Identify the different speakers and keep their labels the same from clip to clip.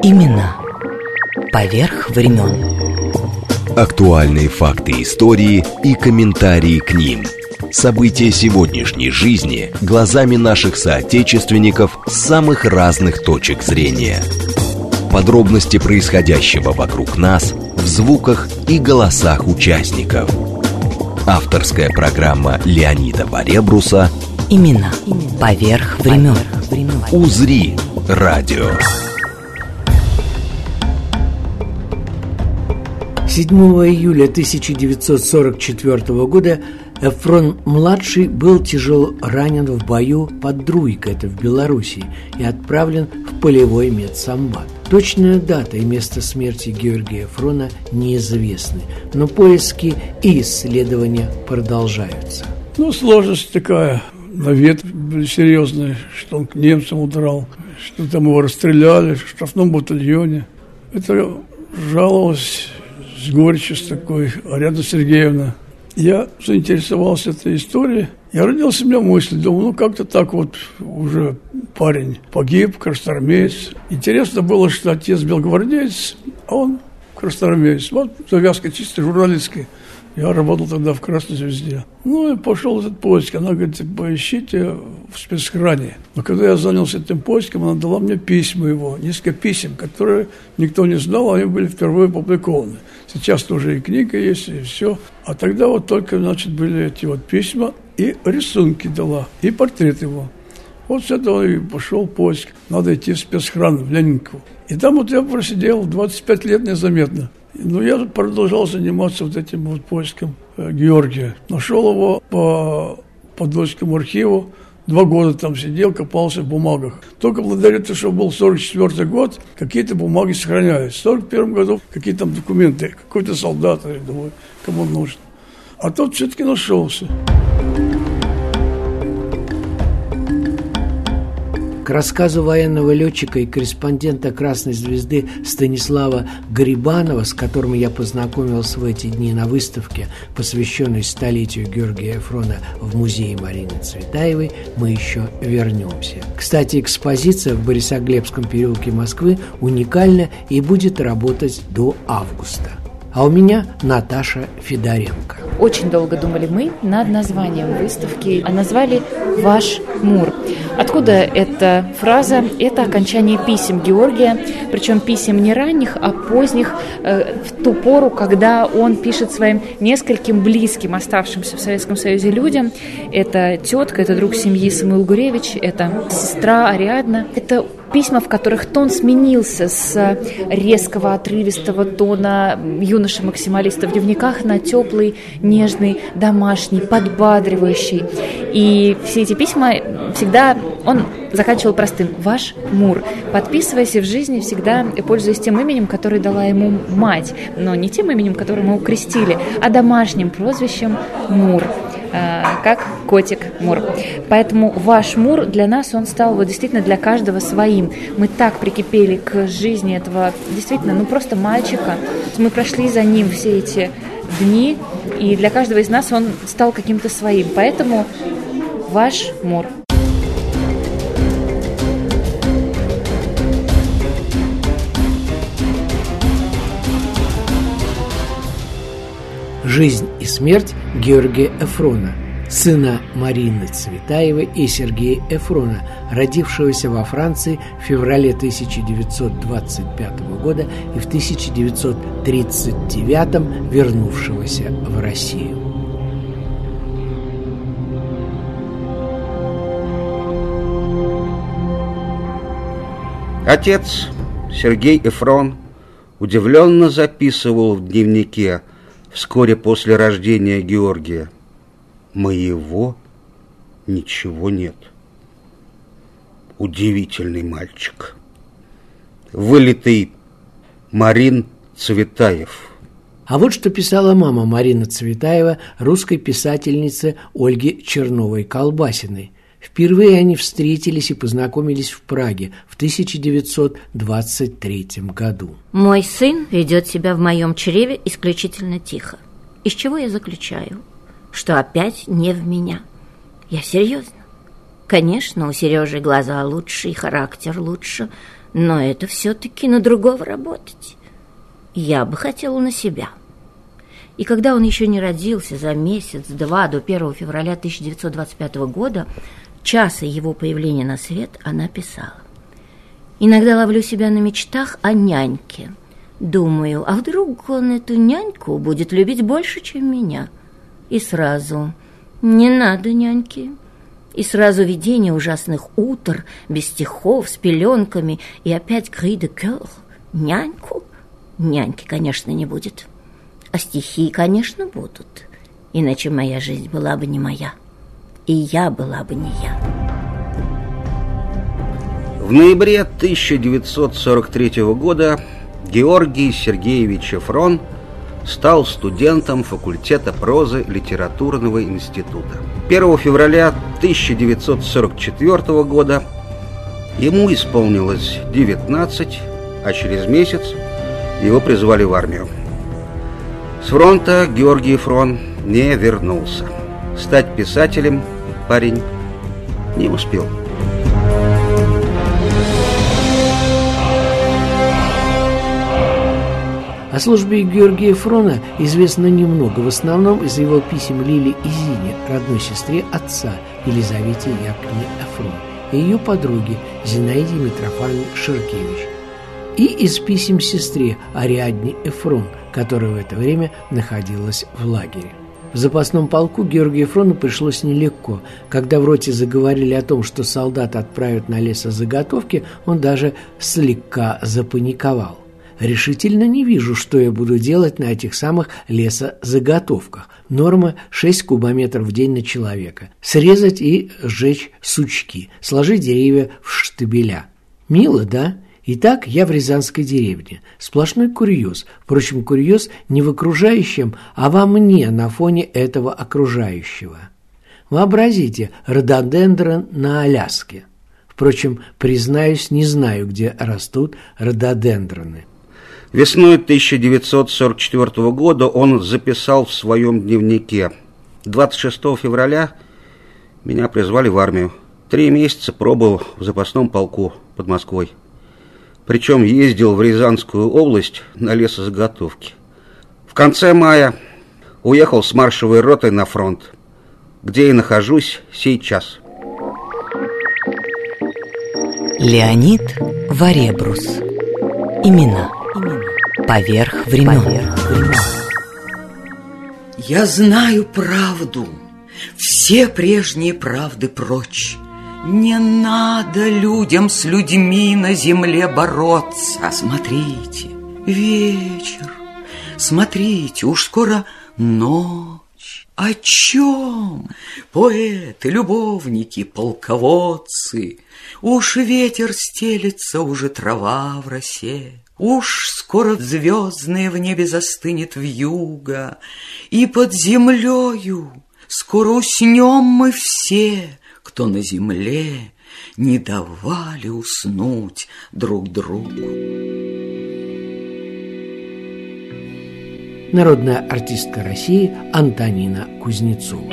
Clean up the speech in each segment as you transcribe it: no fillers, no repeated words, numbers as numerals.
Speaker 1: Имена поверх времен.
Speaker 2: Актуальные факты истории и комментарии к ним. События сегодняшней жизни глазами наших соотечественников с самых разных точек зрения. Подробности происходящего вокруг нас в звуках и голосах участников. Авторская программа Леонида Баребруса
Speaker 1: Имена поверх времен.
Speaker 2: «Узри радио».
Speaker 3: 7 июля 1944 года Эфрон-младший был тяжело ранен в бою под Друйко, это в Белоруссии, и отправлен в полевой медсанбат. Точная дата и место смерти Георгия Эфрона неизвестны, но поиски и исследования продолжаются.
Speaker 4: Сложность такая. На вид были серьезные, что он к немцам удрал, что там его расстреляли в штрафном батальоне. Это жаловалась с горечью с такой Ариадна Сергеевна. Я заинтересовался этой историей. Я родился, у меня мысль, думал, как-то так вот уже парень погиб, красноармеец. Интересно было, что отец белогвардеец, а он красноармеец. Вот завязка чисто журналистская. Я работал тогда в «Красной звезде». И пошел этот поиск. Она говорит, поищите в спецхране. Но когда я занялся этим поиском, она дала мне письма его, несколько писем, которые никто не знал, они были впервые опубликованы. Сейчас тоже и книга есть, и все. А тогда вот только, были эти вот письма, и рисунки дала, и портрет его. Вот с этого и пошел поиск. Надо идти в спецхран, в Ленинку. И там вот я просидел 25 лет незаметно. Я продолжал заниматься вот этим вот поиском Георгия. Нашел его по Подольскому архиву. 2 года там сидел, копался в бумагах. Только благодаря тому, что был 44-й год, какие-то бумаги сохранялись. В 41-м году какие-то там документы, какой-то солдат, я думаю, кому нужен. А тот все-таки нашелся.
Speaker 3: К рассказу военного летчика и корреспондента «Красной звезды» Станислава Грибанова, с которым я познакомился в эти дни на выставке, посвященной столетию Георгия Эфрона в музее Марины Цветаевой, мы еще вернемся. Кстати, экспозиция в Борисоглебском переулке Москвы уникальна и будет работать до августа. А у меня Наташа Федоренко.
Speaker 5: Очень долго думали мы над названием выставки, а назвали «Ваш Мур». Откуда эта фраза? Это окончание писем Георгия, причем писем не ранних, а поздних, в ту пору, когда он пишет своим нескольким близким, оставшимся в Советском Союзе людям. Это тетка, это друг семьи Самуил Гуревич, это сестра Ариадна. Это письма, в которых тон сменился с резкого, отрывистого тона юноши-максималиста в дневниках на теплый, нежный, домашний, подбадривающий. И все эти письма всегда он заканчивал простым: «Ваш Мур». Подписываясь в жизни всегда пользуясь тем именем, которое дала ему мать, но не тем именем, которым его крестили, а домашним прозвищем Мур, как котик Мур. Поэтому «Ваш Мур» для нас, он стал вот действительно для каждого своим. Мы так прикипели к жизни этого действительно, просто мальчика. Мы прошли за ним все эти дни, и для каждого из нас он стал каким-то своим. Поэтому «Ваш Мур».
Speaker 3: Жизнь и смерть Георгия Эфрона, сына Марины Цветаевой и Сергея Эфрона, родившегося во Франции в феврале 1925 года и в 1939 вернувшегося в Россию.
Speaker 6: Отец Сергей Эфрон удивленно записывал в дневнике вскоре после рождения Георгия: «Моего ничего нет. Удивительный мальчик. Вылитый Марин Цветаев».
Speaker 3: А вот что писала мама Марина Цветаева русской писательнице Ольге Черновой-Колбасиной. Впервые они встретились и познакомились в Праге в 1923 году.
Speaker 7: «Мой сын ведет себя в моем чреве исключительно тихо. Из чего я заключаю? Что опять не в меня. Я серьезно. Конечно, у Сережи глаза лучше и характер лучше, но это все-таки на другого работать. Я бы хотела на себя. И когда он еще не родился, за месяц-два до 1 февраля 1925 года, часа его появления на свет, она писала: «Иногда ловлю себя на мечтах о няньке. Думаю, а вдруг он эту няньку будет любить больше, чем меня? И сразу: не надо няньки». И сразу видение ужасных утр, без стихов, с пеленками, и опять cri de coeur. Няньку? Няньки, конечно, не будет. А стихи, конечно, будут. Иначе моя жизнь была бы не моя. И я была бы не я.
Speaker 6: В ноябре 1943 года Георгий Сергеевич Эфрон стал студентом факультета прозы Литературного института. 1 февраля 1944 года ему исполнилось 19, а через месяц его призвали в армию. С фронта Георгий Эфрон не вернулся. Стать писателем парень не успел.
Speaker 3: О службе Георгия Эфрона известно немного, в основном из его писем Лиле и Зине, родной сестре отца Елизавете Яковлевне Эфрон, и ее подруге Зинаиде Митрофановне Ширкевич, и из писем сестре Ариадне Эфрон, которая в это время находилась в лагере. В запасном полку Георгию Эфрону пришлось нелегко. Когда в роте заговорили о том, что солдат отправят на лесозаготовки, он даже слегка запаниковал. «Решительно не вижу, что я буду делать на этих самых лесозаготовках. Норма 6 кубометров в день на человека. Срезать и сжечь сучки, сложить деревья в штабеля. Мило, да? Итак, я в Рязанской деревне. Сплошной курьез. Впрочем, курьез не в окружающем, а во мне на фоне этого окружающего. Вообразите, рододендрон на Аляске. Впрочем, признаюсь, не знаю, где растут рододендроны».
Speaker 6: Весной 1944 года он записал в своем дневнике: 26 февраля меня призвали в армию. 3 месяца пробыл в запасном полку под Москвой. Причем ездил в Рязанскую область на лесозаготовки. В конце мая уехал с маршевой ротой на фронт, где и нахожусь сейчас.
Speaker 1: Леонид Варебрус. Имена. Поверх времен.
Speaker 8: Я знаю правду, все прежние правды прочь. Не надо людям с людьми на земле бороться. Смотрите, вечер, смотрите, уж скоро ночь. О чем? Поэты, любовники, полководцы. Уж ветер стелется, уже трава в росе. Уж скоро звездное в небе застынет вьюга, и под землею скоро уснем мы все, кто на земле не давали уснуть друг другу.
Speaker 3: Народная артистка России Антонина Кузнецова.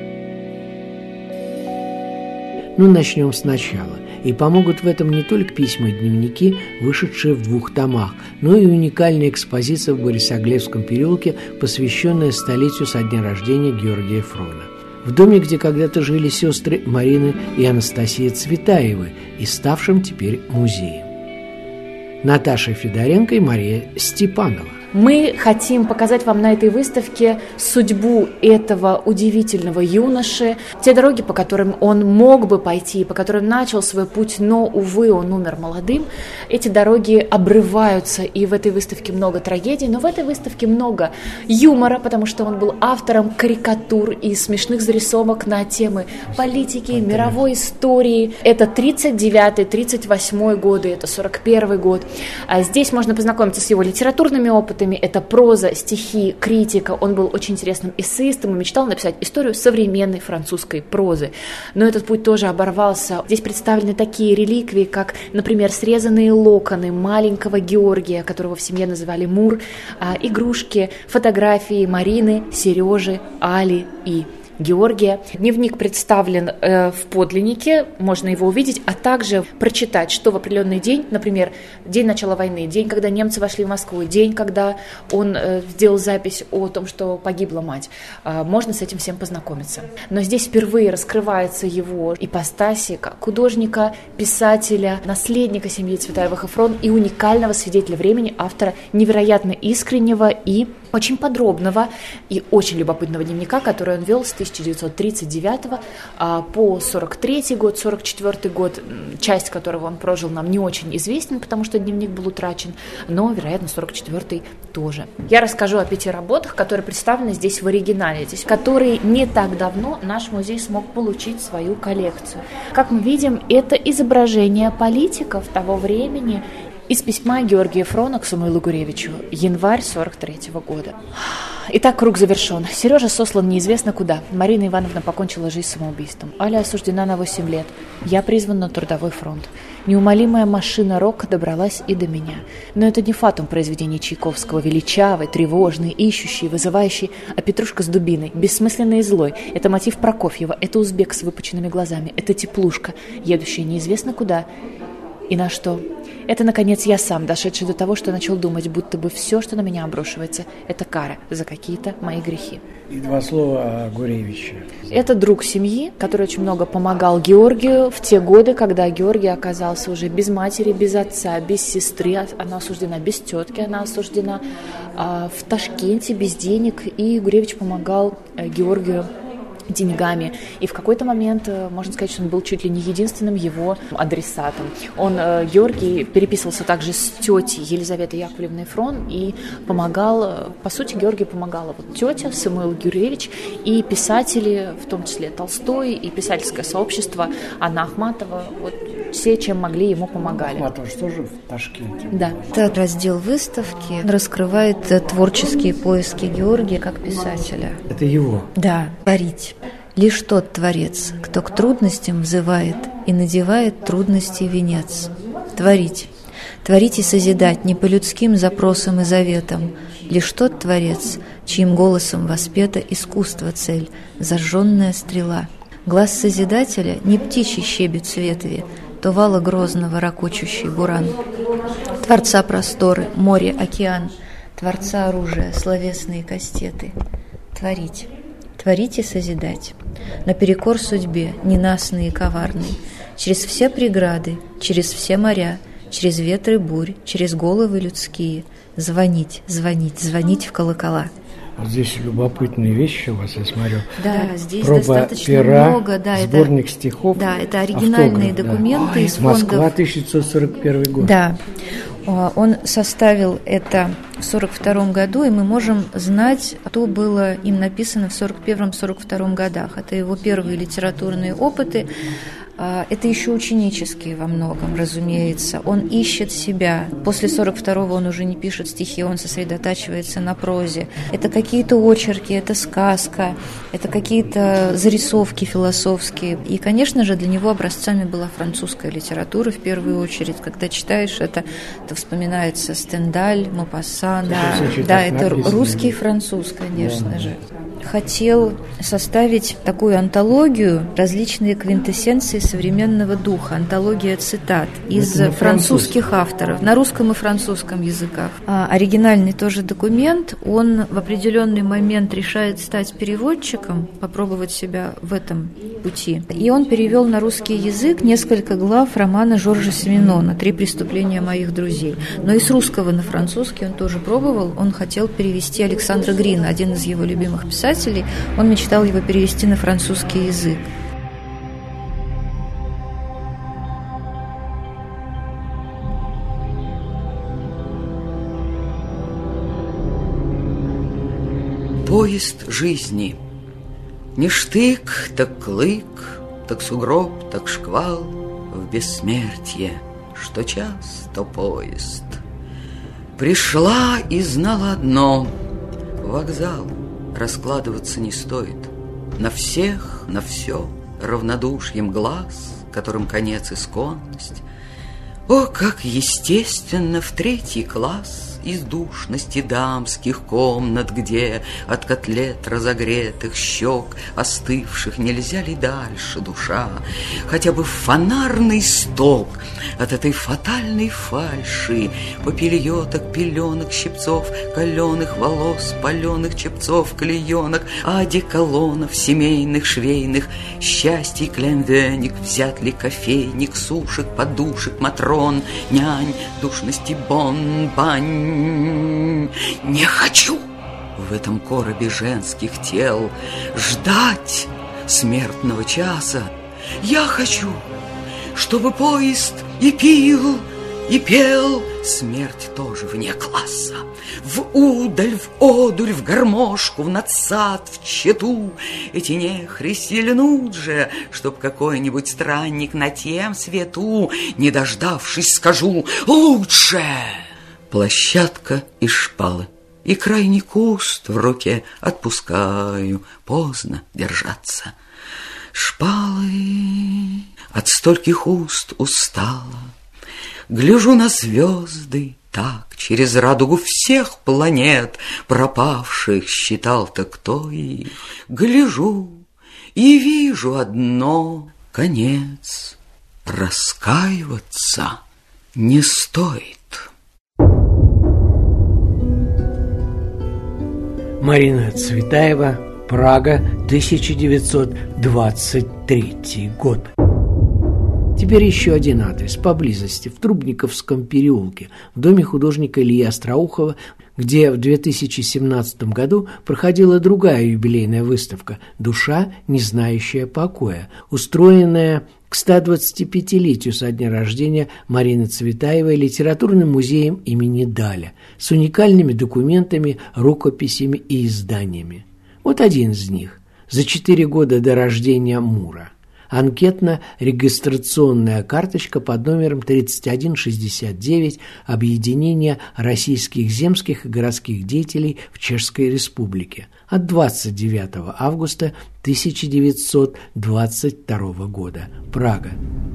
Speaker 3: Ну, начнем сначала. И помогут в этом не только письма и дневники, вышедшие в 2 томах, но и уникальная экспозиция в Борисоглебском переулке, посвященная столетию со дня рождения Георгия Эфрона. В доме, где когда-то жили сестры Марина и Анастасия Цветаевы, и ставшим теперь музеем. Наташа Федоренко и Мария Степанова.
Speaker 5: Мы хотим показать вам на этой выставке судьбу этого удивительного юноши, те дороги, по которым он мог бы пойти, по которым начал свой путь, но, увы, он умер молодым. Эти дороги обрываются, и в этой выставке много трагедий, но в этой выставке много юмора, потому что он был автором карикатур и смешных зарисовок на темы политики, мировой истории. Это 39-38 годы, это 41 год. Здесь можно познакомиться с его литературными опытами. Это проза, стихи, критика. Он был очень интересным эссеистом и мечтал написать историю современной французской прозы. Но этот путь тоже оборвался. Здесь представлены такие реликвии, как, например, срезанные локоны маленького Георгия, которого в семье называли Мур, игрушки, фотографии Марины, Сережи, Али и Георгия. Дневник представлен в подлиннике, можно его увидеть, а также прочитать, что в определенный день, например, день начала войны, день, когда немцы вошли в Москву, день, когда он сделал запись о том, что погибла мать. Можно с этим всем познакомиться. Но здесь впервые раскрывается его ипостаси как художника, писателя, наследника семьи Цветаевых и Фрон и уникального свидетеля времени, автора невероятно искреннего и очень подробного и очень любопытного дневника, который он вел с 1939 по 43 год, 44 год, часть которого он прожил, нам не очень известен, потому что дневник был утрачен, но, вероятно, 44 тоже. Я расскажу о 5 работах, которые представлены здесь в оригинале, здесь, которые не так давно наш музей смог получить в свою коллекцию. Как мы видим, это изображение политиков того времени, из письма Георгия Фрона к Самуилу Гуревичу, январь 43 года. Итак, круг завершен. Сережа сослан неизвестно куда. Марина Ивановна покончила жизнь самоубийством. Аля осуждена на 8 лет. Я призван на трудовой фронт. Неумолимая машина рока добралась и до меня. Но это не фатум произведений Чайковского, величавый, тревожный, ищущий, вызывающий, а Петрушка с дубиной, бессмысленный и злой. Это мотив Прокофьева, это узбек с выпученными глазами, это теплушка, едущая неизвестно куда и на что. Это, наконец, я сам, дошедший до того, что начал думать, будто бы все, что на меня обрушивается, это кара за какие-то мои грехи.
Speaker 3: И 2 слова о Гуревиче.
Speaker 5: Это друг семьи, который очень много помогал Георгию в те годы, когда Георгий оказался уже без матери, без отца, без сестры, она осуждена, без тетки, она осуждена в Ташкенте, без денег, и Гуревич помогал Георгию деньгами. И в какой-то момент, можно сказать, что он был чуть ли не единственным его адресатом. Георгий переписывался также с тетей Елизаветой Яковлевной Фрон и помогал, по сути, Георгию помогала тетя Самуил Гуревич и писатели, в том числе Толстой и писательское сообщество, Анна Ахматова, все, чем могли, ему помогали.
Speaker 3: Ахматова что же в Ташкенте?
Speaker 5: Да.
Speaker 7: Этот раздел выставки раскрывает творческие поиски Георгия как писателя.
Speaker 3: Это его?
Speaker 7: Да. Творить. Лишь тот творец, кто к трудностям взывает и надевает трудности венец. Творить. Творить и созидать не по людским запросам и заветам. Лишь тот творец, чьим голосом воспета искусство цель, зажженная стрела. Глаз созидателя не птичий щебет с ветви, то вала грозного ракочущий буран. Творца просторы, море, океан, Творца оружия, словесные кастеты. Творить. Творить и созидать. Наперекор судьбе, ненастный и коварный, через все преграды, через все моря, через ветры бурь, через головы людские, звонить, звонить, звонить в колокола.
Speaker 3: Вот здесь любопытные вещи у вас, я смотрю.
Speaker 7: Да, здесь
Speaker 3: проба
Speaker 7: достаточно
Speaker 3: пера,
Speaker 7: много. Да,
Speaker 3: сборник стихов.
Speaker 7: Да, это оригинальные
Speaker 3: автограф,
Speaker 7: документы из
Speaker 3: Москва,
Speaker 7: фондов.
Speaker 3: 1941 год.
Speaker 7: Да, он составил это в 1942 году, и мы можем знать, что было им написано в 1941-1942 годах. Это его первые литературные опыты. Это еще ученические во многом, разумеется. Он ищет себя. После 42-го он уже не пишет стихи, он сосредотачивается на прозе. Это какие-то очерки, это сказка, это какие-то зарисовки философские. И, конечно же, для него образцами была французская литература в первую очередь. Когда читаешь это, то вспоминается Стендаль, Мопассан. Да, это русский и француз, конечно же. Хотел составить такую антологию, различные квинтэссенции современного духа, антология цитат из французских авторов на русском и французском языках. Оригинальный тоже документ, он в определенный момент решает стать переводчиком, попробовать себя в этом пути. И он перевел на русский язык несколько глав романа Жоржа Семенона «Три преступления моих друзей». Но и с русского на французский он тоже пробовал. Он хотел перевести Александра Грина, один из его любимых писателей. Он мечтал его перевести на французский язык.
Speaker 8: Поезд жизни. Не штык, так клык, так сугроб, так шквал в бессмертие, что час, то поезд. Пришла и знала одно: вокзал раскладываться не стоит. На всех, на все равнодушием глаз, которым конец исконность. О, как естественно в 3-й класс из душности дамских комнат, где от котлет разогретых щек, остывших, нельзя ли дальше, душа, хотя бы фонарный столб от этой фатальной фальши, попельоток, пеленок, щипцов, каленых волос, паленых чепцов, клеенок, одеколонов семейных, швейных, счастье, клемвеник, взят ли кофейник, сушек, подушек, матрон, нянь, душности, бон, бань. Не хочу в этом коробе женских тел ждать смертного часа. Я хочу, чтобы поезд и пил, и пел. Смерть тоже вне класса. В удаль, в одурь, в гармошку, в надсад, в чету. Эти нехри сильнут же, чтоб какой-нибудь странник на тем свету, не дождавшись, скажу: лучше. Площадка и шпалы, и крайний куст в руке отпускаю, поздно держаться. Шпалы от стольких уст устала. Гляжу на звезды так, через радугу всех планет пропавших, считал-то кто их. Гляжу и вижу одно: конец. Раскаиваться не стоит.
Speaker 3: Марина Цветаева, Прага, 1923 год. Теперь еще один адрес, поблизости, в Трубниковском переулке, в доме художника Ильи Остроухова, где в 2017 году проходила другая юбилейная выставка «Душа, не знающая покоя», устроенная к 125-летию со дня рождения Марины Цветаевой литературным музеем имени Даля с уникальными документами, рукописями и изданиями. Вот один из них, за 4 года до рождения Мура. Анкетно-регистрационная карточка под номером 3169 объединения российских земских и городских деятелей в Чешской Республике от 29 августа 1922 года. Прага.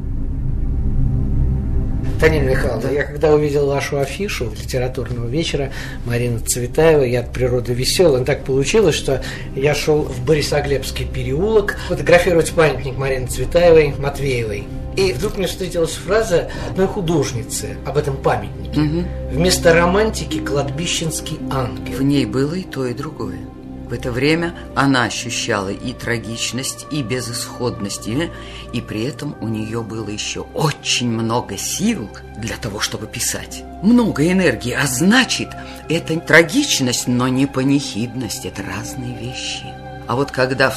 Speaker 3: Танина Михайловна, я когда увидел вашу афишу литературного вечера Марины Цветаевой, я от природы веселый, так получилось, что я шел в Борисоглебский переулок фотографировать памятник Марины Цветаевой Матвеевой. И вдруг мне встретилась фраза одной художницы об этом памятнике. Вместо романтики кладбищенский ангел.
Speaker 8: В ней было и то, и другое. В это время она ощущала и трагичность, и безысходность, и при этом у нее было еще очень много сил для того, чтобы писать. Много энергии, а значит, это трагичность, но не панихидность, это разные вещи. А вот когда в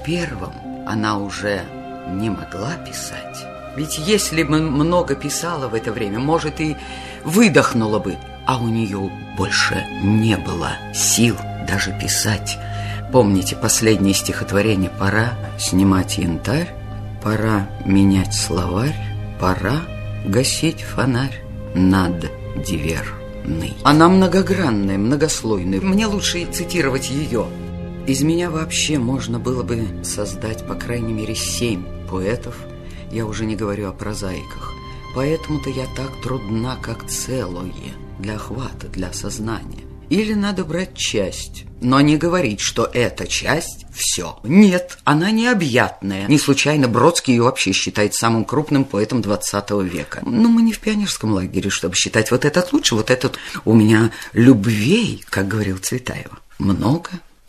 Speaker 8: 41-м она уже не могла писать, ведь если бы много писала в это время, может, и выдохнула бы, а у нее больше не было сил даже писать. Помните последнее стихотворение: «Пора снимать янтарь, пора менять словарь, пора гасить фонарь над Диверной». Она многогранная, многослойная. Мне лучше цитировать ее. Из меня вообще можно было бы создать по крайней мере 7 поэтов. Я уже не говорю о прозаиках. Поэтому-то я так трудна, как целое, для охвата, для осознания. Или надо брать часть, но не говорить, что эта часть – все. Нет, она необъятная. Не случайно Бродский ее вообще считает самым крупным поэтом 20 века. Но мы не в пионерском лагере, чтобы считать вот этот лучше, вот этот. У меня любвей, как говорил Цветаева, много,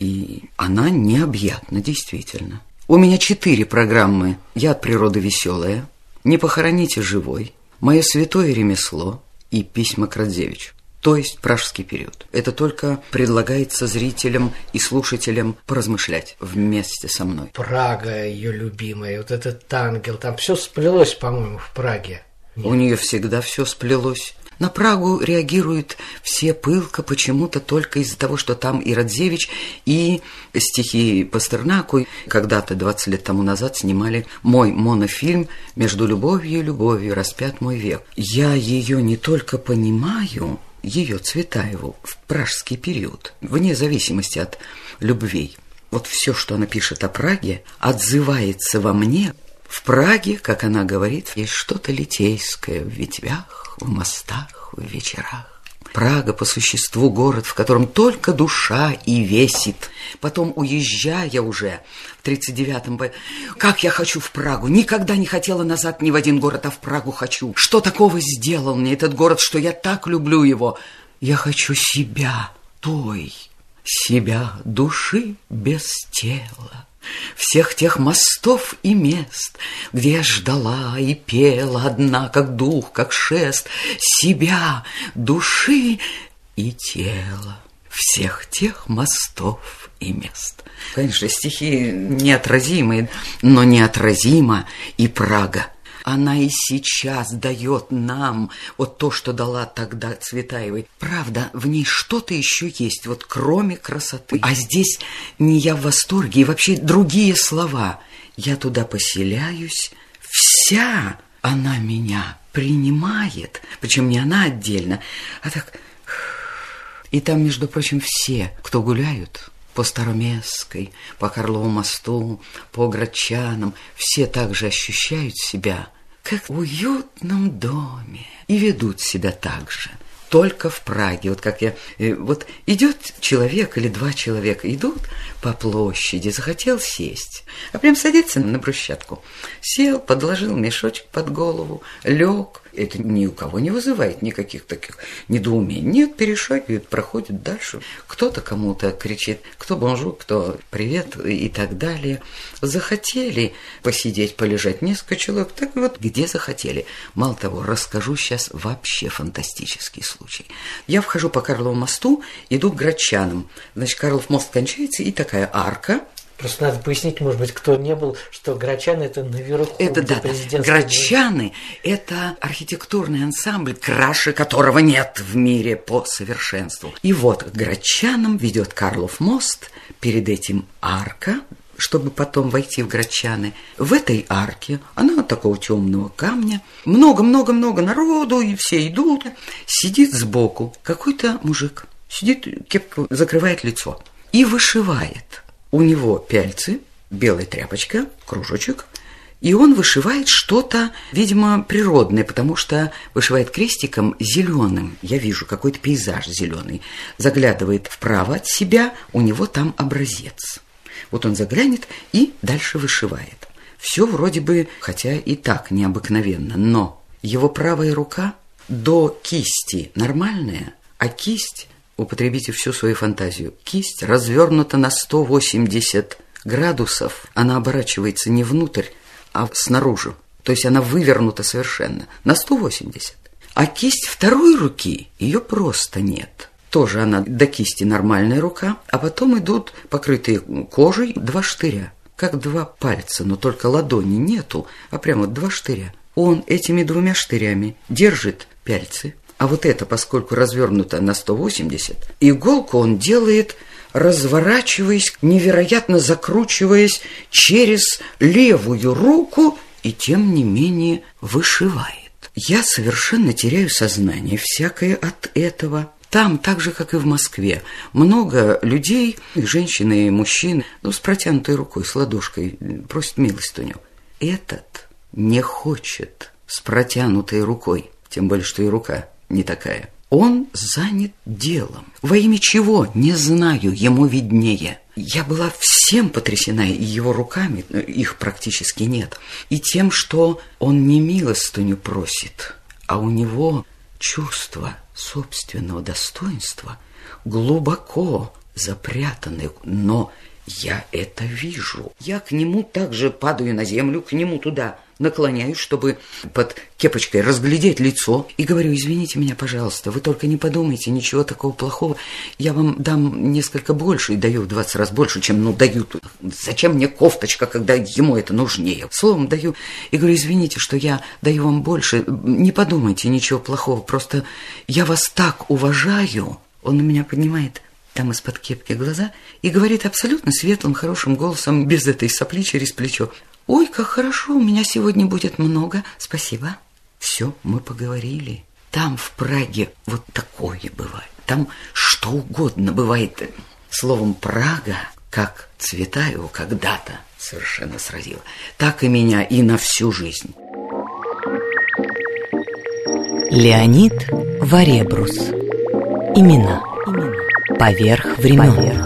Speaker 8: и она необъятна, действительно. У меня 4 программы «Я от природы веселая», «Не похороните живой», «Мое святое ремесло» и «Письма к Радзевичу». То есть пражский период. Это только предлагается зрителям и слушателям поразмышлять вместе со мной.
Speaker 3: Прага ее любимая, вот этот ангел, там все сплелось, по-моему, в Праге.
Speaker 8: Нет. У нее всегда все сплелось. На Прагу реагируют все пылко почему-то только из-за того, что там и Радзевич, и стихи Пастернаку. Когда-то 20 лет тому назад снимали мой монофильм «Между любовью и любовью распят мой век». Я ее не только понимаю, ее Цветаеву в пражский период, вне зависимости от любвей. Вот все, что она пишет о Праге, отзывается во мне. В Праге, как она говорит, есть что-то литейское в ветвях, в мостах, в вечерах. Прага по существу город, в котором только душа и весит. Потом, уезжая уже в 39-м, как я хочу в Прагу. Никогда не хотела назад ни в один город, а в Прагу хочу. Что такого сделал мне этот город, что я так люблю его? Я хочу себя, себя, души без тела. Всех тех мостов и мест, где я ждала и пела одна, как дух, как шест, себя, души и тела. Всех тех мостов и мест. Конечно, стихи неотразимые, но неотразима и Прага. Она и сейчас дает нам вот то, что дала тогда Цветаевой. Правда, в ней что-то еще есть, вот кроме красоты. А здесь не я в восторге, и вообще другие слова. Я туда поселяюсь, вся она меня принимает. Причем не она отдельно, а так... И там, между прочим, все, кто гуляют по Староместской, по Карлову мосту, по Градчанам, все также ощущают себя как в уютном доме и ведут себя так же. Только в Праге, вот как я... Вот идет человек или два человека, идут по площади, захотел сесть, а прям садится на брусчатку. Сел, подложил мешочек под голову, лег. Это ни у кого не вызывает никаких таких недоумений. Нет, перешагивает, проходит дальше. Кто-то кому-то кричит, кто бонжур, кто привет и так далее. Захотели посидеть, полежать несколько человек, так вот где захотели. Мало того, расскажу сейчас вообще фантастический случай. Я вхожу по Карлову мосту, иду к Градчанам. Значит, Карлов мост кончается, и такая арка.
Speaker 3: Просто надо пояснить, может быть, кто не был, что Градчаны – это наверху.
Speaker 8: Это да, Градчаны – это архитектурный ансамбль, краше которого нет в мире по совершенству. И вот к Градчанам ведет Карлов мост, перед этим арка, чтобы потом войти в Градчаны. В этой арке, она такого темного камня, много-много-много народу, и все идут. Сидит сбоку какой-то мужик, сидит, кепка закрывает лицо и вышивает. У него пяльцы, белая тряпочка, кружочек, и он вышивает что-то, видимо, природное, потому что вышивает крестиком зеленым. Я вижу какой-то пейзаж зеленый. Заглядывает вправо от себя, у него там образец. Вот он заглянет и дальше вышивает. Все вроде бы, хотя и так необыкновенно, но его правая рука до кисти нормальная, а кисть... Употребите всю свою фантазию. Кисть развернута на 180 градусов. Она оборачивается не внутрь, а снаружи. То есть она вывернута совершенно. На 180. А кисть второй руки, ее просто нет. Тоже она до кисти нормальная рука. А потом идут покрытые кожей два штыря. Как два пальца, но только ладони нету, а прямо два штыря. Он этими двумя штырями держит пяльцы. А вот это, поскольку развернуто на 180, иголку он делает, разворачиваясь, невероятно закручиваясь через левую руку и, тем не менее, вышивает. Я совершенно теряю сознание всякое от этого. Там, так же, как и в Москве, много людей, женщины и мужчины, с протянутой рукой, с ладошкой, просят милостыню. Этот не хочет с протянутой рукой, тем более, что и рука не такая. Он занят делом. Во имя чего? Не знаю, ему виднее. Я была всем потрясена, и его руками, их практически нет, и тем, что он не милостыню просит, а у него чувство собственного достоинства глубоко запрятаны, но я это вижу. Я к нему также падаю на землю, к нему туда наклоняюсь, чтобы под кепочкой разглядеть лицо, и говорю: извините меня, пожалуйста, вы только не подумайте ничего такого плохого, я вам дам несколько больше, и даю в 20 раз больше, чем, дают. Зачем мне кофточка, когда ему это нужнее? Словом, даю, и говорю: извините, что я даю вам больше, не подумайте ничего плохого, просто я вас так уважаю. Он на меня поднимает там из-под кепки глаза и говорит абсолютно светлым, хорошим голосом, без этой сопли через плечо: ой, как хорошо, у меня сегодня будет много, спасибо. Все, мы поговорили. Там в Праге вот такое бывает. Там что угодно бывает. Словом, Прага, как Цветаеву когда-то совершенно сразила, так и меня и на всю жизнь.
Speaker 1: Леонид Варебрус. Имена. Поверх времен.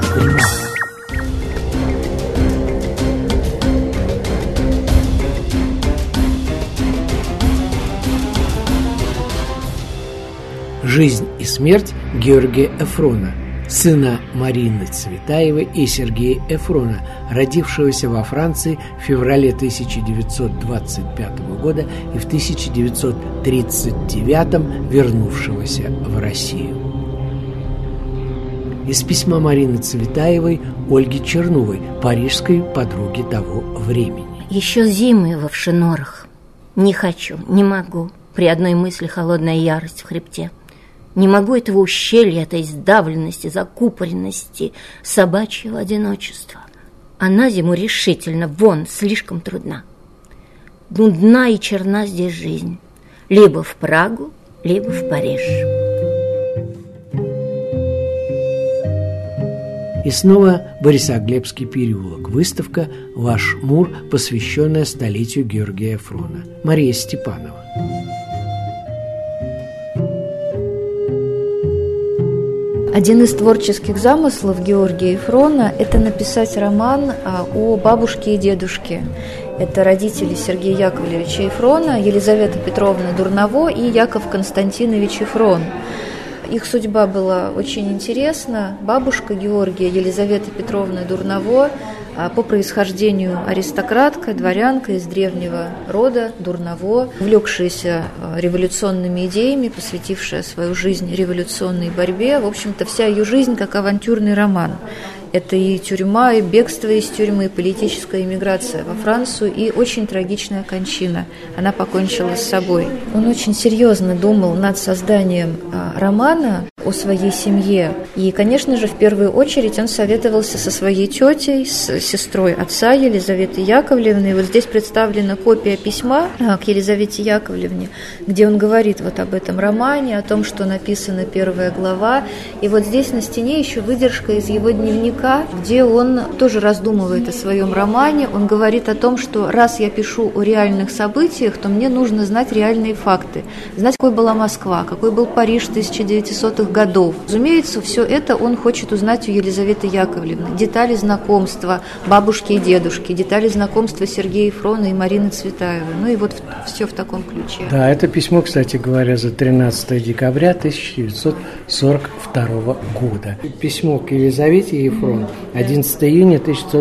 Speaker 3: Жизнь и смерть Георгия Эфрона, сына Марины Цветаевой и Сергея Эфрона, родившегося во Франции в феврале 1925 года и в 1939 вернувшегося в Россию. Из письма Марины Цветаевой Ольге Черновой, парижской подруги того времени.
Speaker 7: Еще зимы в Овшинорах. Не хочу, не могу. При одной мысли холодная ярость в хребте. Не могу этого ущелья, этой сдавленности, закупоренности, собачьего одиночества. А на зиму решительно, вон, слишком трудна. Нудна и черна здесь жизнь. Либо в Прагу, либо в Париж.
Speaker 3: И снова Борисоглебский переулок. Выставка «Ваш Мур», посвященная столетию Георгия Эфрона. Мария Степанова.
Speaker 9: Один из творческих замыслов Георгия Эфрона – это написать роман о бабушке и дедушке. Это родители Сергея Яковлевича Эфрона, Елизавета Петровна Дурново и Яков Константинович Эфрон. Их судьба была очень интересна. Бабушка Георгия, Елизавета Петровна Дурново, по происхождению аристократка, дворянка из древнего рода Дурново, увлекшаяся революционными идеями, посвятившая свою жизнь революционной борьбе. В общем-то, вся ее жизнь как авантюрный роман. Это и тюрьма, и бегство из тюрьмы, и политическая эмиграция во Францию, и очень трагичная кончина. Она покончила с собой. Он очень серьезно думал над созданием романа о своей семье. И, конечно же, в первую очередь он советовался со своей тетей, с сестрой отца Елизаветы Яковлевны. И вот здесь представлена копия письма к Елизавете Яковлевне, где он говорит вот об этом романе, о том, что написана первая глава. И вот здесь на стене еще выдержка из его дневника, где он тоже раздумывает о своем романе. Он говорит о том, что раз я пишу о реальных событиях, то мне нужно знать реальные факты. Знать, какой была Москва, какой был Париж 1900-х годов. Разумеется, все это он хочет узнать у Елизаветы Яковлевны. Детали знакомства бабушки и дедушки, детали знакомства Сергея Эфрона и Марины Цветаевой. Ну и вот все в таком ключе.
Speaker 3: Да, это письмо, кстати говоря, за 13 декабря 1942 года. Письмо к Елизавете Эфрон, 11 июня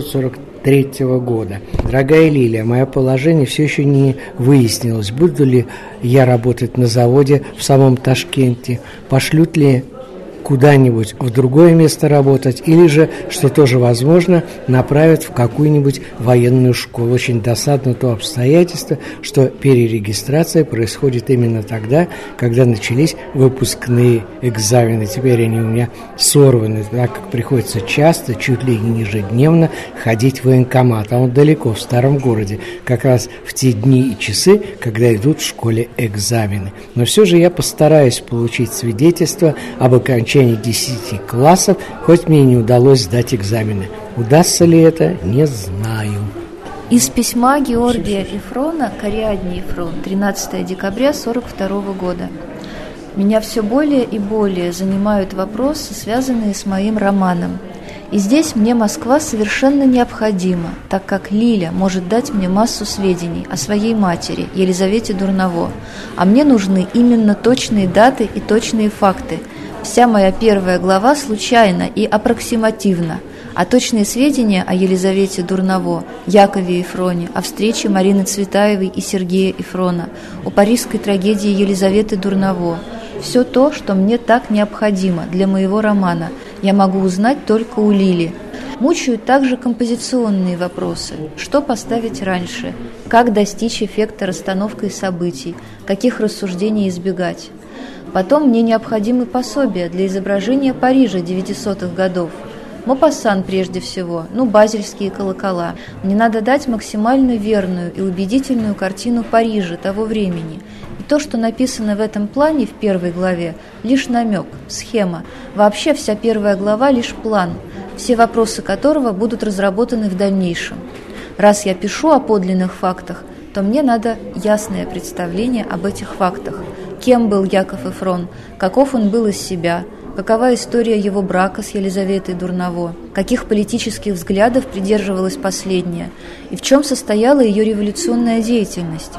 Speaker 3: 1943 года. Дорогая Лилия, мое положение все еще не выяснилось. Буду ли я работать на заводе в самом Ташкенте? Пошлют ли куда-нибудь в другое место работать, или же, что тоже возможно, направят в какую-нибудь военную школу. Очень досадно то обстоятельство, что перерегистрация происходит именно тогда, когда начались выпускные экзамены. Теперь они у меня сорваны, так как приходится часто, чуть ли не ежедневно ходить в военкомат, а он далеко, в старом городе, как раз в те дни и часы, когда идут в школе экзамены. Но все же я постараюсь получить свидетельство об окончании 10 классов, хоть мне и не удалось сдать экзамены. Удастся ли это, не знаю.
Speaker 9: Из письма Георгия Эфрона к Ариадне Эфрон, 13 декабря 1942 года. Меня все более и более занимают вопросы, связанные с моим романом. И здесь мне Москва совершенно необходима, так как Лиля может дать мне массу сведений о своей матери, Елизавете Дурново. А мне нужны именно точные даты и точные факты. Вся моя первая глава случайна и аппроксимативна, а точные сведения о Елизавете Дурново, Якове Эфроне, о встрече Марины Цветаевой и Сергея Эфрона, о парижской трагедии Елизаветы Дурново. Все то, что мне так необходимо для моего романа, я могу узнать только у Лили. Мучают также композиционные вопросы. Что поставить раньше? Как достичь эффекта расстановкой событий? Каких рассуждений избегать? Потом мне необходимы пособия для изображения Парижа 900-х годов. Мопассан прежде всего, базельские колокола. Мне надо дать максимально верную и убедительную картину Парижа того времени. И то, что написано в этом плане в первой главе, лишь намек, схема. Вообще вся первая глава лишь план, все вопросы которого будут разработаны в дальнейшем. Раз я пишу о подлинных фактах, то мне надо ясное представление об этих фактах. Кем был Яков Эфрон, каков он был из себя, Какова история его брака с Елизаветой Дурново? Каких политических взглядов придерживалась последняя? И в чем состояла ее революционная деятельность?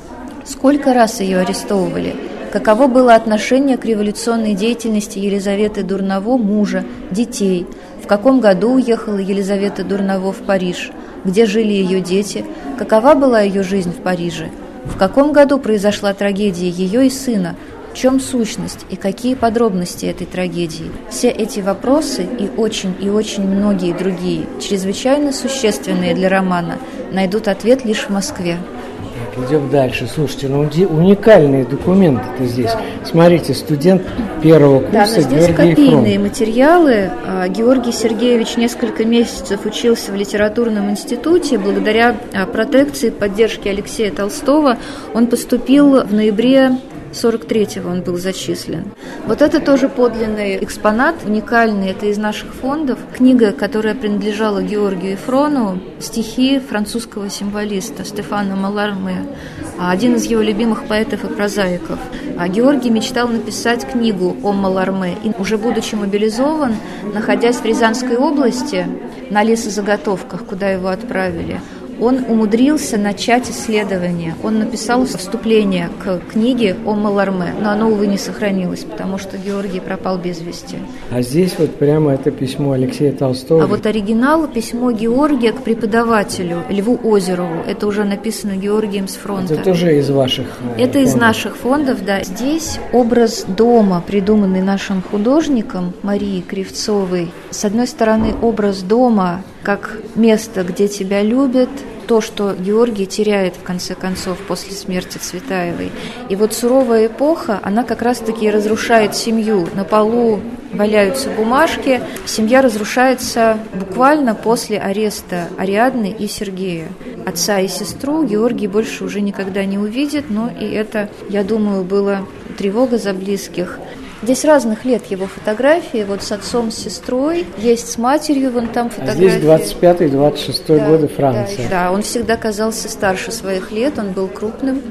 Speaker 9: Сколько раз ее арестовывали? Каково было отношение к революционной деятельности Елизаветы Дурново, мужа, детей? В каком году уехала Елизавета Дурново в Париж? Где жили ее дети? Какова была ее жизнь в Париже? В каком году произошла трагедия ее и сына? В чем сущность и какие подробности этой трагедии? Все эти вопросы и очень многие другие, чрезвычайно существенные для романа, найдут ответ лишь в Москве.
Speaker 3: Идем дальше. Слушайте, уникальные документы-то здесь. Смотрите, студент первого курса
Speaker 9: но здесь
Speaker 3: Георгий
Speaker 9: копийные
Speaker 3: Фрон.
Speaker 9: материалы. Георгий Сергеевич несколько месяцев учился в литературном институте. Благодаря протекции, поддержке Алексея Толстого он поступил в ноябре 43-го он был зачислен. Вот это тоже подлинный экспонат, уникальный, это из наших фондов. Книга, которая принадлежала Георгию Фрону, стихи французского символиста Стефана Маларме, один из его любимых поэтов и прозаиков. Георгий мечтал написать книгу о Маларме, и уже будучи мобилизован, находясь в Рязанской области, на лесозаготовках, куда его отправили, он умудрился начать исследование. Он написал вступление к книге о Маларме, но оно, увы, не сохранилось, потому что Георгий пропал без вести.
Speaker 3: А здесь вот прямо это письмо Алексея Толстого.
Speaker 9: А вот оригинал – письмо Георгия к преподавателю Льву Озерову. Это уже написано Георгием с фронта.
Speaker 3: Это тоже из ваших
Speaker 9: Это
Speaker 3: фондов.
Speaker 9: Из наших фондов, да. Здесь образ дома, придуманный нашим художником Марией Кривцовой. С одной стороны, образ дома как место, где тебя любят, то, что Георгий теряет, в конце концов, после смерти Цветаевой. И вот суровая эпоха, она как раз-таки разрушает семью. На полу валяются бумажки. Семья разрушается буквально после ареста Ариадны и Сергея. Отца и сестру Георгий больше уже никогда не увидит, но и это, я думаю, была тревога за близких. Здесь разных лет его фотографии, вот с отцом, с сестрой, есть с матерью, вон там фотографии.
Speaker 3: А здесь 25-26 годы Франция.
Speaker 9: Да, он всегда казался старше своих лет, он был крупным.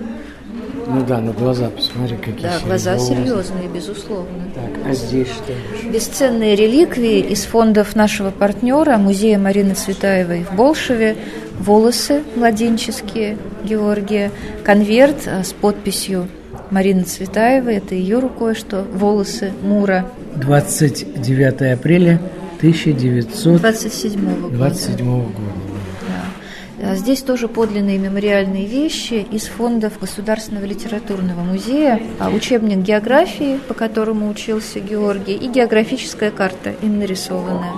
Speaker 3: Ну да, но глаза, посмотри, какие
Speaker 9: Да, глаза серьезные, безусловно.
Speaker 3: Так, а здесь что?
Speaker 9: Бесценные реликвии из фондов нашего партнера, музея Марины Цветаевой в Болшеве, волосы младенческие Георгия, конверт с подписью Марины Цветаевой, это ее рукой, что волосы Мура.
Speaker 3: 29 апреля 1927 года.
Speaker 9: Да. Здесь тоже подлинные мемориальные вещи из фондов Государственного литературного музея, учебник географии, по которому учился Георгий, и географическая карта, им нарисованная.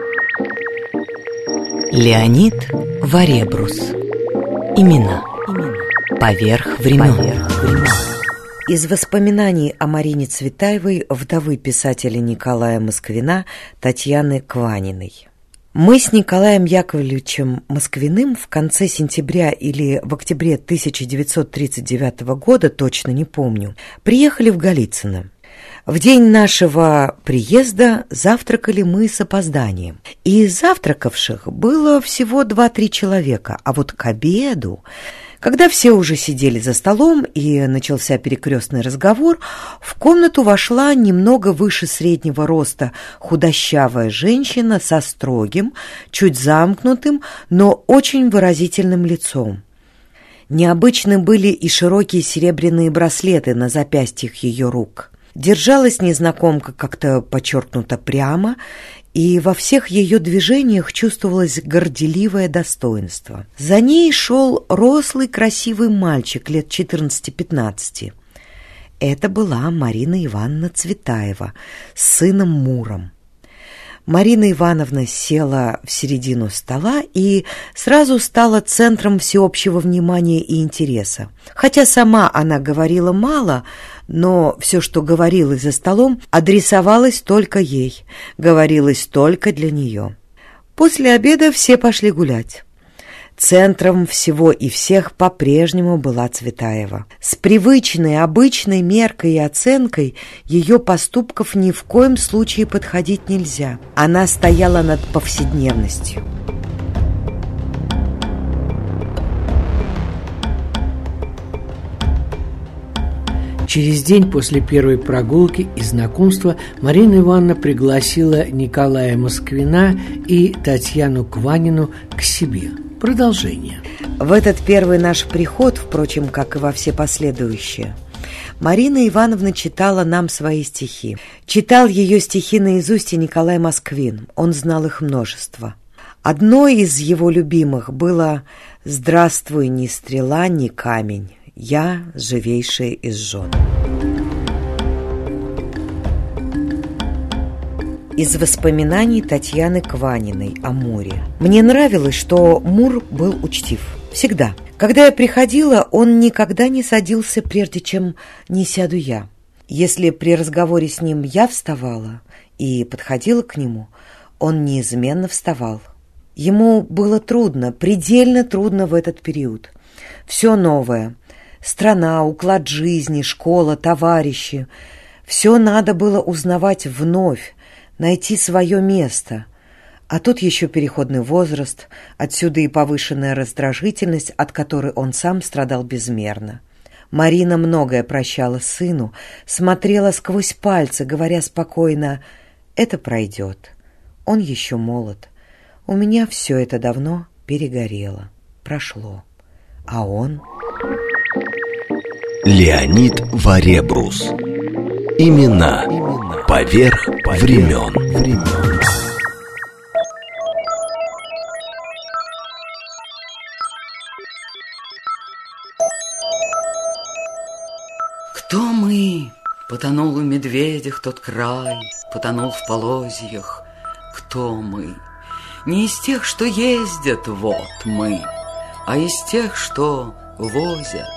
Speaker 1: Леонид Варебрус. Имена. Поверх времен. Из воспоминаний о Марине Цветаевой, вдовы писателя Николая Москвина, Татьяны Кваниной. Мы с Николаем Яковлевичем Москвиным в конце сентября или в октябре 1939 года, точно не помню, приехали в Голицыно. В день нашего приезда завтракали мы с опозданием. И из завтракавших было всего 2-3 человека, а вот к обеду, когда все уже сидели за столом и начался перекрестный разговор, в комнату вошла немного выше среднего роста худощавая женщина со строгим, чуть замкнутым, но очень выразительным лицом. Необычны были и широкие серебряные браслеты на запястьях ее рук. Держалась незнакомка как-то подчеркнуто прямо, и во всех ее движениях чувствовалось горделивое достоинство. За ней шел рослый красивый мальчик лет 14-15. Это была Марина Ивановна Цветаева с сыном Муром. Марина Ивановна села в середину стола и сразу стала центром всеобщего внимания и интереса. Хотя сама она говорила мало, но все, что говорилось за столом, адресовалось только ей, говорилось только для нее. После обеда все пошли гулять. Центром всего и всех по-прежнему была Цветаева. С привычной, обычной меркой и оценкой ее поступков ни в коем случае подходить нельзя. Она стояла над повседневностью.
Speaker 3: Через день после первой прогулки и знакомства Марина Ивановна пригласила Николая Москвина и Татьяну Кванину к себе. Продолжение.
Speaker 1: В этот первый наш приход, впрочем, как и во все последующие, Марина Ивановна читала нам свои стихи. Читал ее стихи наизусть и Николай Москвин. Он знал их множество. Одно из его любимых было «Здравствуй, ни стрела, ни камень, я живейшая из жен». Из воспоминаний Татьяны Кваниной о Муре. Мне нравилось, что Мур был учтив. Всегда. Когда я приходила, он никогда не садился, прежде чем не сяду я. Если при разговоре с ним я вставала и подходила к нему, он неизменно вставал. Ему было трудно, предельно трудно в этот период. Все новое. Страна, уклад жизни, школа, товарищи. Все надо было узнавать вновь, найти свое место. А тут еще переходный возраст, отсюда и повышенная раздражительность, от которой он сам страдал безмерно. Марина многое прощала сыну, смотрела сквозь пальцы, говоря спокойно: «Это пройдет, он еще молод. У меня все это давно перегорело, прошло. А он...»
Speaker 2: Леонид Варебрус. Имена поверх времен.
Speaker 8: Кто мы? Потонул в медведях тот край, потонул в полозьях. Кто мы? Не из тех, что ездят, вот мы, а из тех, что возят.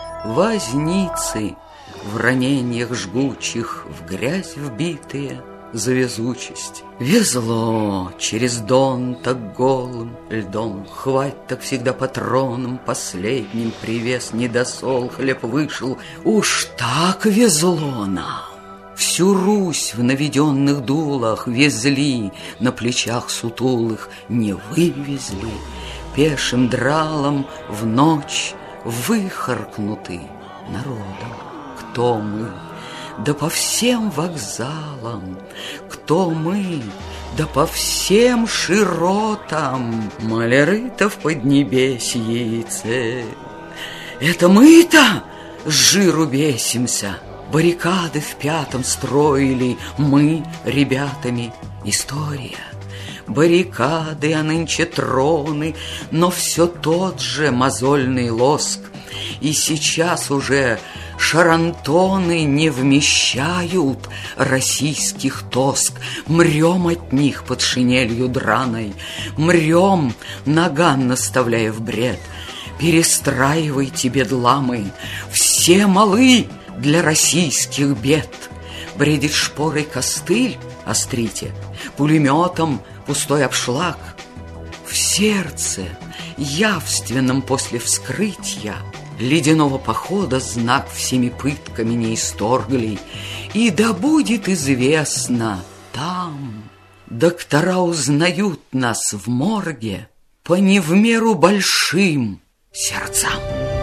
Speaker 8: Возницы в ранениях жгучих, в грязь вбитые за везучесть. Везло через дон так голым льдом, хвать так всегда патроном последним привез недосол, хлеб вышел. Уж так везло нам. Всю Русь в наведенных дулах везли, на плечах сутулых не вывезли. Пешим дралом в ночь выхаркнуты народом. Кто мы? Да по всем вокзалам. Кто мы? Да по всем широтам. Маляры-то в поднебесьице. Это мы-то с жиру бесимся. Баррикады в пятом строили мы ребятами. История. Баррикады, а нынче троны, но все тот же мозольный лоск. И сейчас уже шарантоны не вмещают российских тоск. Мрем от них под шинелью драной, мрем, наган наставляя в бред. Перестраивайте, бедламы, все малы для российских бед. Бредит шпорой костыль, острите, пулеметом пустой обшлаг. В сердце, явственном после вскрытия ледяного похода, знак всеми пытками не исторгли. И да будет известно, там доктора узнают нас в морге по не в меру большим сердцам.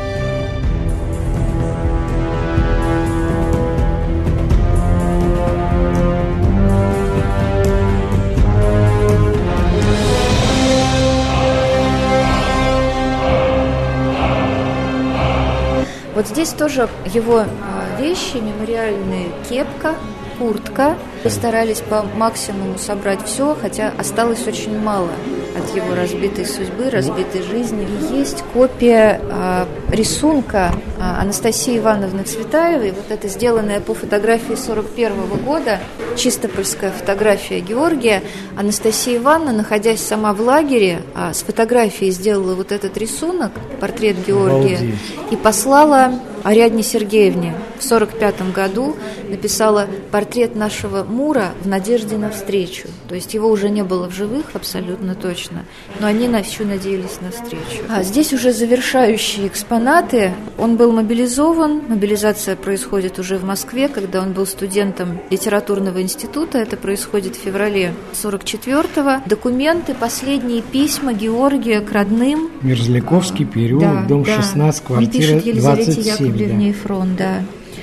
Speaker 9: Вот здесь тоже его вещи, мемориальные: кепка, куртка. Мы старались по максимуму собрать все, хотя осталось очень мало от его разбитой судьбы, разбитой жизни. И есть копия рисунка Анастасии Ивановны Цветаевой. Вот это сделанная по фотографии 1941 года, чистопольская фотография Георгия. Анастасия Ивановна, находясь сама в лагере, с фотографией сделала вот этот рисунок, портрет Георгия, и послала Ариадне Сергеевне в 1945 году, написала портрет нашего Мура в надежде на встречу. То есть его уже не было в живых, абсолютно точно, но они еще надеялись на встречу. Здесь уже завершающие экспонаты. Он был мобилизован. Мобилизация происходит уже в Москве, когда он был студентом литературного института. Это происходит в феврале 1944-го. Документы, последние письма Георгия к родным.
Speaker 3: Мерзляковский переулок, дом 16, квартира 27.
Speaker 9: Он пишет Елизавете Яковлевне Ефрон, да.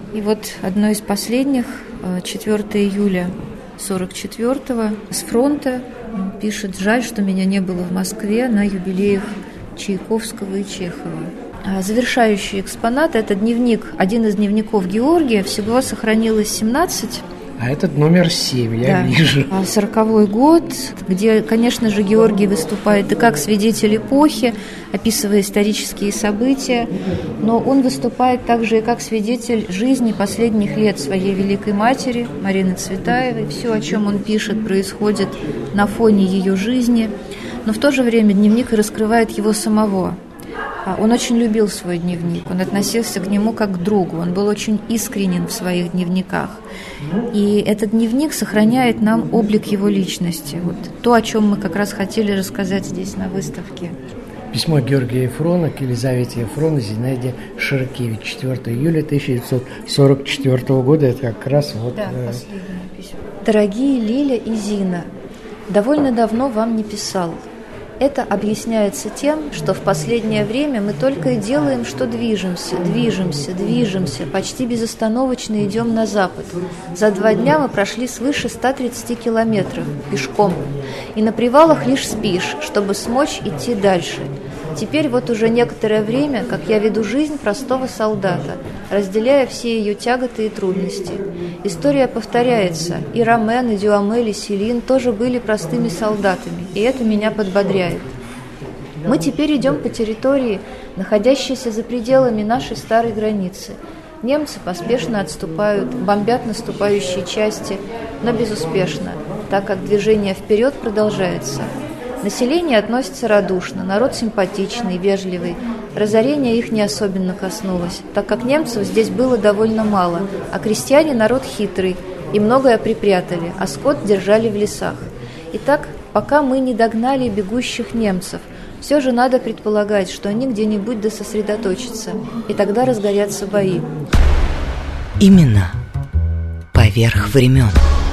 Speaker 9: И вот одно из последних, 4 июля 44-го, с фронта пишет: «Жаль, что меня не было в Москве на юбилеях Чайковского и Чехова». Завершающий экспонат – это дневник, один из дневников Георгия, всего сохранилось 17.
Speaker 3: А этот номер 7, я вижу.
Speaker 9: 40-й год, где, конечно же, Георгий выступает и как свидетель эпохи, описывая исторические события, но он выступает также и как свидетель жизни последних лет своей великой матери, Марины Цветаевой. Все, о чем он пишет, происходит на фоне ее жизни, но в то же время дневник раскрывает его самого. Он очень любил свой дневник, он относился к нему как к другу, он был очень искренен в своих дневниках. И этот дневник сохраняет нам облик его личности. Вот то, о чем мы как раз хотели рассказать здесь на выставке.
Speaker 3: Письмо Георгия Ефрона к Елизавете Ефрон и Зинаиде Шаркевич, 4 июля 1944 года. Это как раз вот...
Speaker 9: последнее письмо. Дорогие Лиля и Зина, довольно давно вам не писал. Это объясняется тем, что в последнее время мы только и делаем, что движемся, почти безостановочно идем на запад. За 2 дня мы прошли свыше 130 километров пешком, и на привалах лишь спишь, чтобы смочь идти дальше. Теперь вот уже некоторое время, как я веду жизнь простого солдата, разделяя все ее тяготы и трудности. История повторяется. И Ромен, и Дюамель, и Селин тоже были простыми солдатами, и это меня подбодряет. Мы теперь идем по территории, находящейся за пределами нашей старой границы. Немцы поспешно отступают, бомбят наступающие части, но безуспешно, так как движение вперед продолжается. Население относится радушно, народ симпатичный, вежливый. Разорение их не особенно коснулось, так как немцев здесь было довольно мало, а крестьяне народ хитрый, и многое припрятали, а скот держали в лесах. Итак, пока мы не догнали бегущих немцев, все же надо предполагать, что они где-нибудь дососредоточатся, и тогда разгорятся бои.
Speaker 1: Именно поверх времен.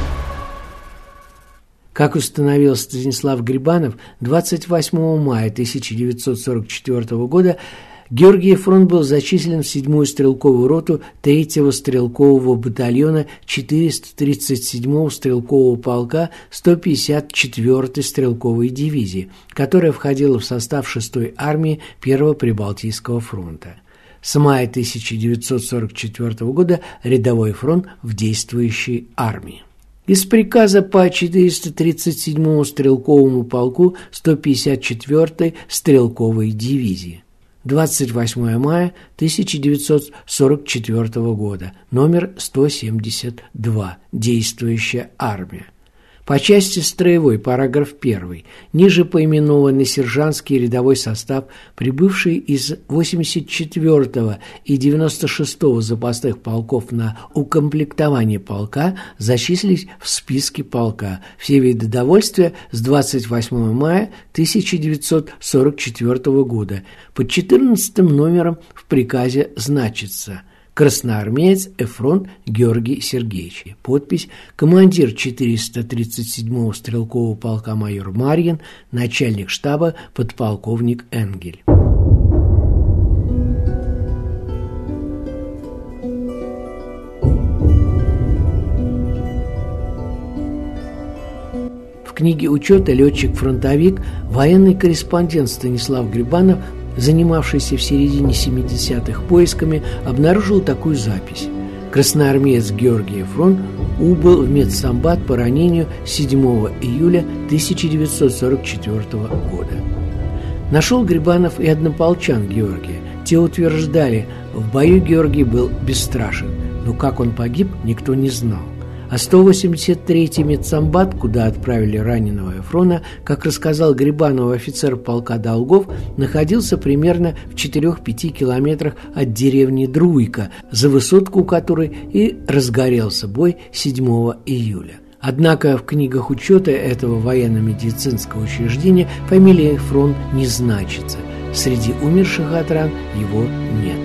Speaker 3: Как установил Станислав Грибанов, 28 мая 1944 года Георгий Ефрон был зачислен в 7-ю стрелковую роту 3-го стрелкового батальона 437-го стрелкового полка 154-й стрелковой дивизии, которая входила в состав 6-й армии 1-го Прибалтийского фронта. С мая 1944 года рядовой фронт в действующей армии. Из приказа по 437-му стрелковому полку 154-й стрелковой дивизии. 28 мая 1944 года, номер 172, действующая армия. По части строевой, параграф 1, ниже поименованный сержантский рядовой состав, прибывший из 84-го и 96-го запасных полков на укомплектование полка, зачислились в списке полка. Все виды довольствия с 28 мая 1944 года. Под 14 номером в приказе значится: красноармеец Ефрон Георгий Сергеевич. Подпись: командир 437-го стрелкового полка майор Марьин, начальник штаба подполковник Энгель. В книге учета «Летчик-фронтовик» военный корреспондент Станислав Грибанов, занимавшийся в середине 70-х поисками, обнаружил такую запись: красноармеец Георгий Ефрон убыл в медсамбат по ранению 7 июля 1944 года. Нашел Грибанов и однополчан Георгия. Те утверждали, в бою Георгий был бесстрашен, но как он погиб, никто не знал. А 183-й медсамбат, куда отправили раненого Ефрона, как рассказал Грибанову офицер полка Долгов, находился примерно в 4-5 километрах от деревни Друйка, за высотку у которой и разгорелся бой 7 июля. Однако в книгах учета этого военно-медицинского учреждения фамилия Ефрон не значится. Среди умерших от ран его нет.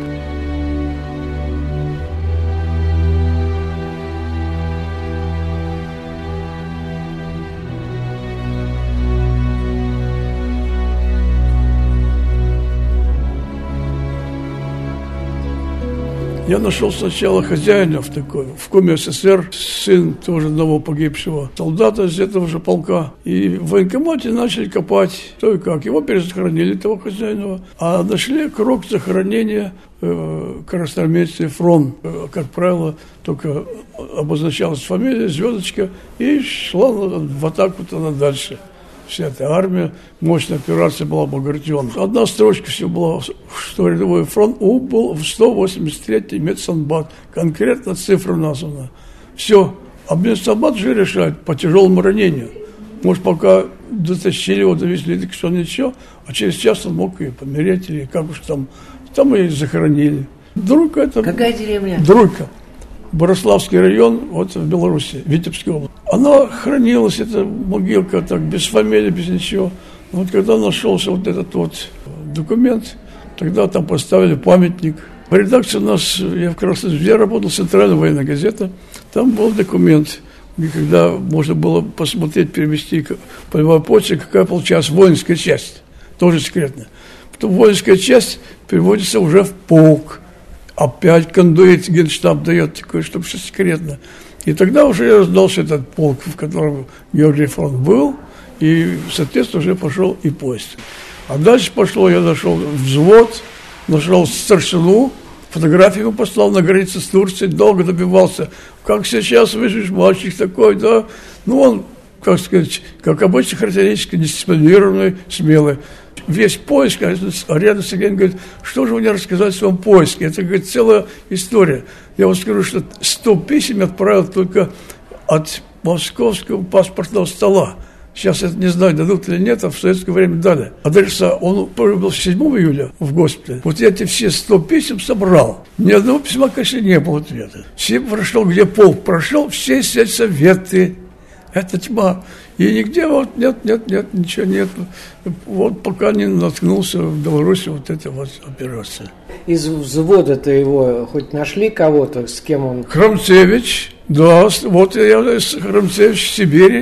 Speaker 4: Я нашел сначала хозяина в Коме СССР, сын тоже одного погибшего солдата из этого же полка. И в военкомате начали копать, то и как. Его перезахоронили, того хозяина, а нашли круг захоронения красноармейца Ефрон. Как правило, только обозначалась фамилия, звездочка, и шла в атаку туда дальше. Вся эта армия, мощная операция была Багратион. Одна строчка все была, что рядовой фронт убыл в 183-й медсанбат. Конкретно цифра названа. Все. А медсанбат уже решает по тяжелому ранению. Может, пока дотащили его, довезли, так что ничего, а через час он мог и помереть, или как уж там. Там и захоронили. Друйка это...
Speaker 3: Какая деревня?
Speaker 4: Друйка. Борославский район, вот в Беларуси, Витебской области. Она хранилась, эта могилка, так, без фамилии, без ничего. Вот когда нашелся вот этот вот документ, тогда там поставили памятник. В редакции у нас, я в Красной Звезде работал, Центральная военная газета, там был документ, когда можно было посмотреть, перевести по любой почте, какая получалась воинская часть, тоже секретно. Потом воинская часть переводится уже в полк. Опять кондуит, генштаб дает такое, чтобы все секретно. И тогда уже я раздал этот полк, в котором Георгий Ефрон был, и, соответственно, уже пошел и поезд. А дальше пошло, я нашел взвод, нашел старшину, фотографию послал на границе с Турцией, долго добивался. Как сейчас, видишь, мальчик такой, да, ну он, как сказать, как обычно, характеристически дисциплинированный, смелый. Весь поиск, а рядом Сергей говорит, что же вы мне рассказать о своем поиске? Это, говорит, целая история. Я вам скажу, что 100 писем отправил только от московского паспортного стола. Сейчас это не знаю, дадут или нет, а в советское время дали. Адреса, он был 7 июля в госпитале. Вот я эти все 100 писем собрал. Ни одного письма, конечно, не было ответа. Все прошел, где полк прошел, все сельсоветы. Это тьма. И нигде вот нет, ничего нет. Вот пока не наткнулся в Беларуси вот эта вот операция.
Speaker 3: Из взвода-то его хоть нашли кого-то, с кем он?
Speaker 4: Храмцевич, да, вот я Храмцевич в Сибири.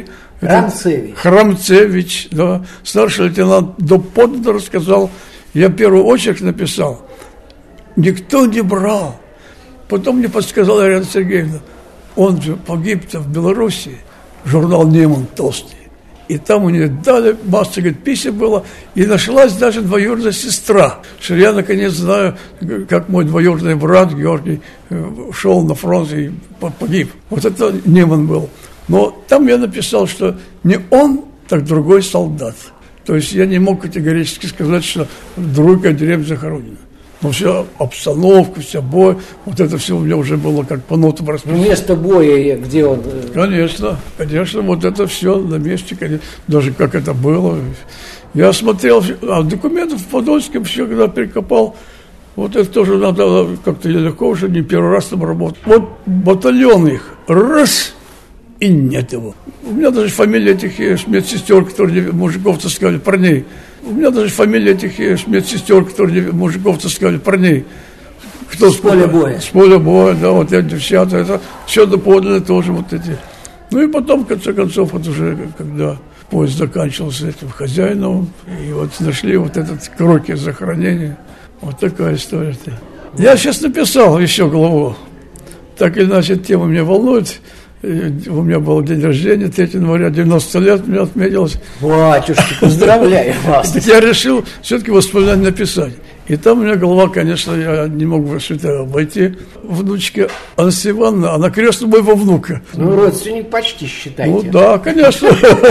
Speaker 4: Храмцевич, да. Старший лейтенант доподлинно рассказал. Я первую очередь написал. Никто не брал. Потом мне подсказала Ирина Сергеевна. Он же погиб-то в Беларуси. Журнал «Неман» толстый. И там у нее дали, масса, говорит, писем было. И нашлась даже двоюродная сестра. Что я, наконец, знаю, как мой двоюродный брат Георгий шел на фронт и погиб. Вот это Неман был. Но там я написал, что не он, так другой солдат. То есть я не мог категорически сказать, что другая деревня захоронена. Но все, обстановка, вся бой, вот это все у меня уже было как по нотам расписано.
Speaker 3: Место боя, где он?
Speaker 4: Конечно, вот это все на месте, конечно, даже как это было. Я смотрел, документов в Подольском все, когда перекопал, вот это тоже надо, как-то легко уже, не первый раз там работать. Вот батальон их, раз, и нет его. У меня даже фамилия этих медсестер, которые мужиков таскали, парней. У меня даже фамилия этих медсестер, которые мужиков таскали, парней. Кто
Speaker 3: с поля боя?
Speaker 4: С поля боя, да, вот эти девчата, это все доподлинно тоже вот эти. Ну и потом, в конце концов, вот уже, когда поезд заканчивался этим хозяином, и вот нашли вот этот кроки захоронения. Вот такая история-то. Я сейчас написал еще главу. Так или иначе, тема меня волнует. У меня был день рождения, 3 января, 90 лет у меня отметилось.
Speaker 3: Батюшки, поздравляю вас.
Speaker 4: Я решил все-таки воспоминания написать. И там у меня голова, конечно, я не мог бы все это обойти. Внучка Анастасия Ивановна, она крестная моего внука.
Speaker 3: Ну, родственник почти, считайте.
Speaker 4: Ну, да, конечно.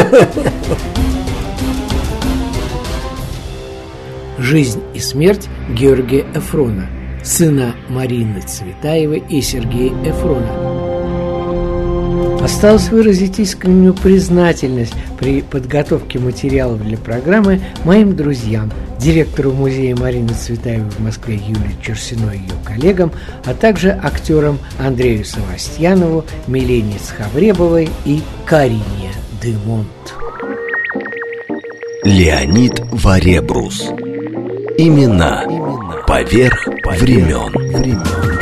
Speaker 3: Жизнь и смерть Георгия Ефрона, сына Марины Цветаевой и Сергея Ефрона. Осталось выразить искреннюю признательность при подготовке материалов для программы моим друзьям, директору музея Марины Цветаевой в Москве Юлии Черсиной и ее коллегам, а также актерам Андрею Савастьянову, Милене Цхавребовой и Карине Демонт.
Speaker 2: Леонид Варебрус. Имена поверх времен.